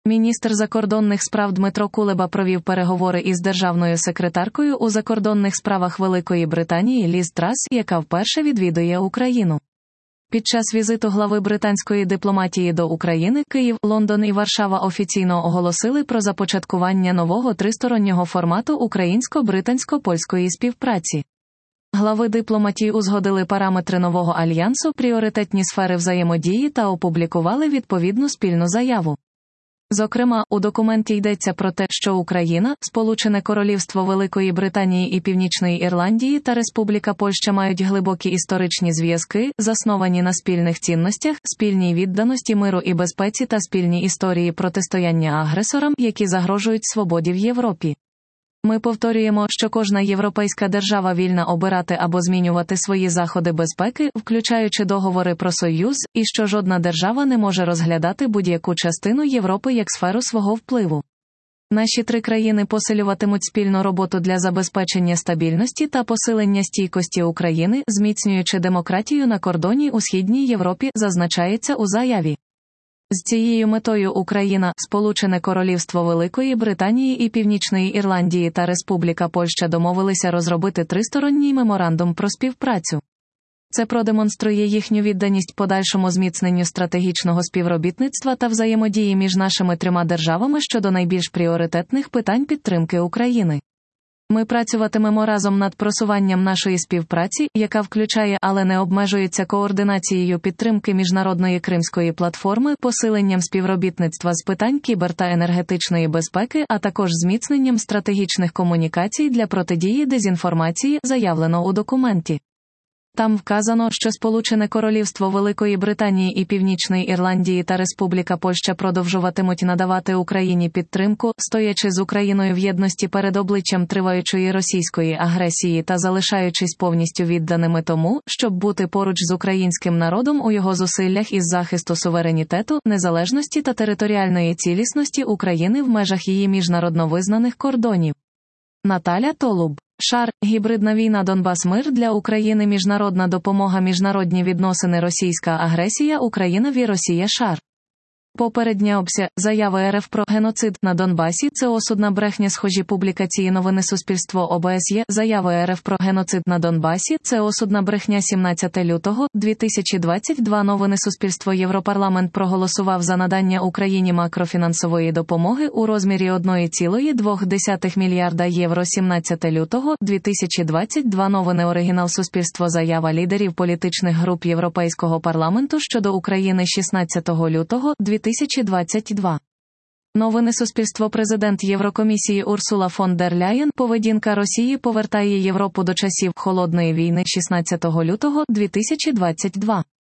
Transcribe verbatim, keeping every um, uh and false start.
Міністр закордонних справ Дмитро Кулеба провів переговори із державною секретаркою у закордонних справах Великої Британії Ліз Трас, яка вперше відвідує Україну. Під час візиту глави британської дипломатії до України Київ, Лондон і Варшава офіційно оголосили про започаткування нового тристороннього формату українсько-британсько-польської співпраці. Глави дипломатії узгодили параметри нового альянсу, пріоритетні сфери взаємодії та опублікували відповідну спільну заяву. Зокрема, у документі йдеться про те, що Україна, Сполучене Королівство Великої Британії і Північної Ірландії та Республіка Польща мають глибокі історичні зв'язки, засновані на спільних цінностях, спільній відданості миру і безпеці та спільній історії протистояння агресорам, які загрожують свободі в Європі. Ми повторюємо, що кожна європейська держава вільна обирати або змінювати свої заходи безпеки, включаючи договори про Союз, і що жодна держава не може розглядати будь-яку частину Європи як сферу свого впливу. Наші три країни посилюватимуть спільну роботу для забезпечення стабільності та посилення стійкості України, зміцнюючи демократію на кордоні у Східній Європі, зазначається у заяві. З цією метою Україна, Сполучене Королівство Великої Британії і Північної Ірландії та Республіка Польща домовилися розробити тристоронній меморандум про співпрацю. Це продемонструє їхню відданість подальшому зміцненню стратегічного співробітництва та взаємодії між нашими трьома державами щодо найбільш пріоритетних питань підтримки України. Ми працюватимемо разом над просуванням нашої співпраці, яка включає, але не обмежується координацією підтримки міжнародної Кримської платформи, посиленням співробітництва з питань кібер- та енергетичної безпеки, а також зміцненням стратегічних комунікацій для протидії дезінформації, заявлено у документі. Там вказано, що Сполучене Королівство Великої Британії і Північної Ірландії та Республіка Польща продовжуватимуть надавати Україні підтримку, стоячи з Україною в єдності перед обличчям триваючої російської агресії та залишаючись повністю відданими тому, щоб бути поруч з українським народом у його зусиллях із захисту суверенітету, незалежності та територіальної цілісності України в межах її міжнародно визнаних кордонів. Наталя Толуб. Шар. Гібридна війна Донбас. Мир для України. Міжнародна допомога. Міжнародні відносини. Російська агресія. Україна ві Росія. Шар. Попередня обся. Заяви РФ про геноцид на Донбасі. Це осудна брехня. Схожі публікації. Новини. Суспільство. ОБСЄ. Заяви РФ про геноцид на Донбасі. Це осудна брехня. сімнадцяте лютого дві тисячі двадцять два. Новини. Суспільство. Європарламент проголосував за надання Україні макрофінансової допомоги у розмірі одна ціла дві десятих мільярда євро. сімнадцяте лютого дві тисячі двадцять два. Новини. Оригінал. Суспільство. Заява лідерів політичних груп Європейського парламенту щодо України шістнадцятого лютого дві тисячі двадцять два. Новини. Суспільство. Президент Єврокомісії Урсула фон дер Ляєн. Поведінка Росії повертає Європу до часів холодної війни шістнадцятого лютого дві тисячі двадцять два.